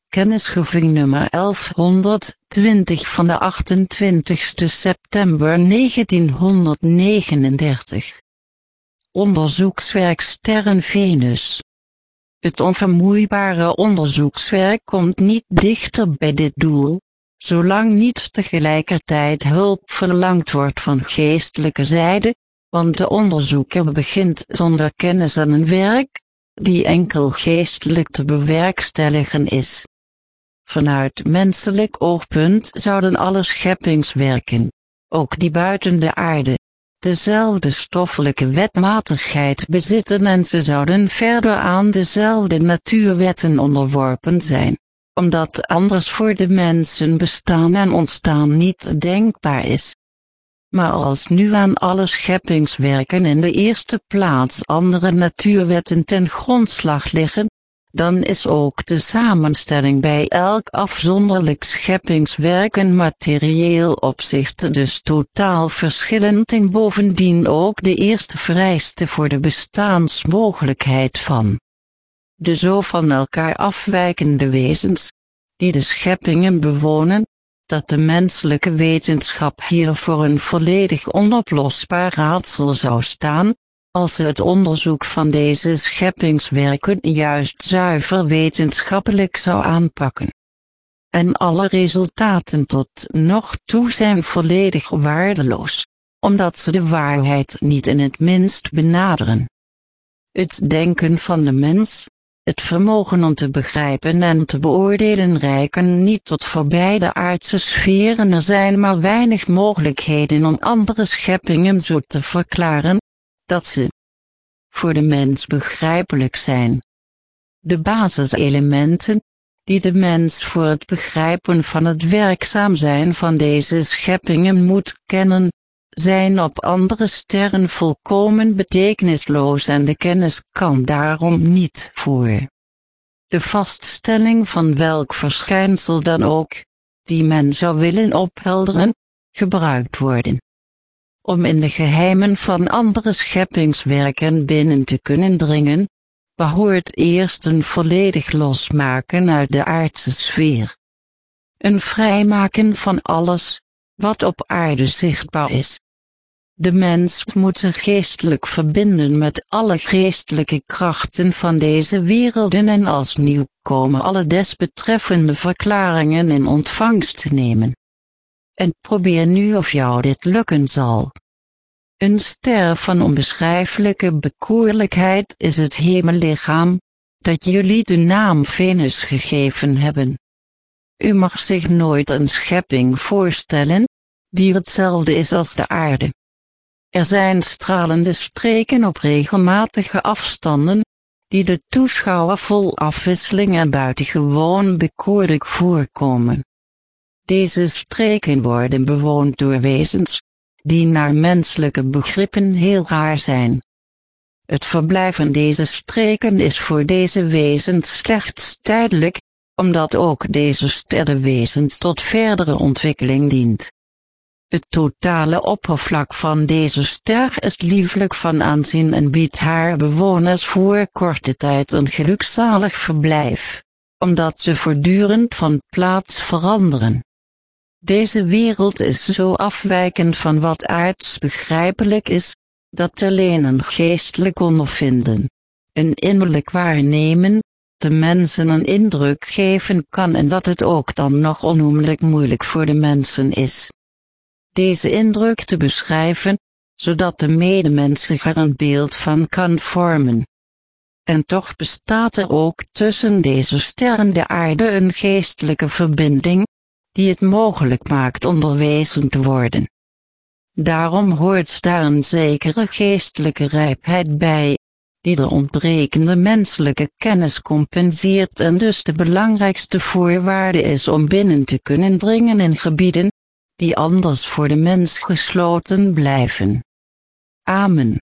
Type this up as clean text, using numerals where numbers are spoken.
Kennisgeving nummer 1120 van de 28 september 1939. Onderzoekswerk Sterren Venus. Het onvermoeibare onderzoekswerk komt niet dichter bij dit doel, zolang niet tegelijkertijd hulp verlangd wordt van geestelijke zijde, want de onderzoeker begint zonder kennis aan een werk, die enkel geestelijk te bewerkstelligen is. Vanuit menselijk oogpunt zouden alle scheppingswerken, ook die buiten de aarde, dezelfde stoffelijke wetmatigheid bezitten en ze zouden verder aan dezelfde natuurwetten onderworpen zijn, omdat anders voor de mensen bestaan en ontstaan niet denkbaar is. Maar als nu aan alle scheppingswerken in de eerste plaats andere natuurwetten ten grondslag liggen, dan is ook de samenstelling bij elk afzonderlijk scheppingswerk in materieel opzicht dus totaal verschillend en bovendien ook de eerste vereiste voor de bestaansmogelijkheid van de zo van elkaar afwijkende wezens, die de scheppingen bewonen, dat de menselijke wetenschap hier voor een volledig onoplosbaar raadsel zou staan, als ze het onderzoek van deze scheppingswerken juist zuiver wetenschappelijk zou aanpakken. En alle resultaten tot nog toe zijn volledig waardeloos, omdat ze de waarheid niet in het minst benaderen. Het denken van de mens, het vermogen om te begrijpen en te beoordelen reiken niet tot voorbij de aardse sferen. Er zijn maar weinig mogelijkheden om andere scheppingen zo te verklaren, dat ze voor de mens begrijpelijk zijn. De basiselementen, die de mens voor het begrijpen van het werkzaam zijn van deze scheppingen moet kennen, zijn op andere sterren volkomen betekenisloos en de kennis kan daarom niet voor de vaststelling van welk verschijnsel dan ook, die men zou willen ophelderen, gebruikt worden. Om in de geheimen van andere scheppingswerken binnen te kunnen dringen, behoort eerst een volledig losmaken uit de aardse sfeer. Een vrijmaken van alles, wat op aarde zichtbaar is. De mens moet zich geestelijk verbinden met alle geestelijke krachten van deze werelden en als nieuwkomer alle desbetreffende verklaringen in ontvangst te nemen. En probeer nu of jou dit lukken zal. Een ster van onbeschrijfelijke bekoorlijkheid is het hemellichaam, dat jullie de naam Venus gegeven hebben. U mag zich nooit een schepping voorstellen, die hetzelfde is als de aarde. Er zijn stralende streken op regelmatige afstanden, die de toeschouwer vol afwisseling en buitengewoon bekoorlijk voorkomen. Deze streken worden bewoond door wezens, die naar menselijke begrippen heel raar zijn. Het verblijf in deze streken is voor deze wezens slechts tijdelijk, omdat ook deze sterrenwezens tot verdere ontwikkeling dient. Het totale oppervlak van deze ster is lieflijk van aanzien en biedt haar bewoners voor korte tijd een gelukzalig verblijf, omdat ze voortdurend van plaats veranderen. Deze wereld is zo afwijkend van wat aards begrijpelijk is, dat alleen een geestelijk ondervinden, een innerlijk waarnemen, de mensen een indruk geven kan en dat het ook dan nog onnoemelijk moeilijk voor de mensen is deze indruk te beschrijven, zodat de medemens zich er een beeld van kan vormen. En toch bestaat er ook tussen deze sterren de aarde een geestelijke verbinding, die het mogelijk maakt onderwezen te worden. Daarom hoort daar een zekere geestelijke rijpheid bij, die de ontbrekende menselijke kennis compenseert en dus de belangrijkste voorwaarde is om binnen te kunnen dringen in gebieden, die anders voor de mens gesloten blijven. Amen.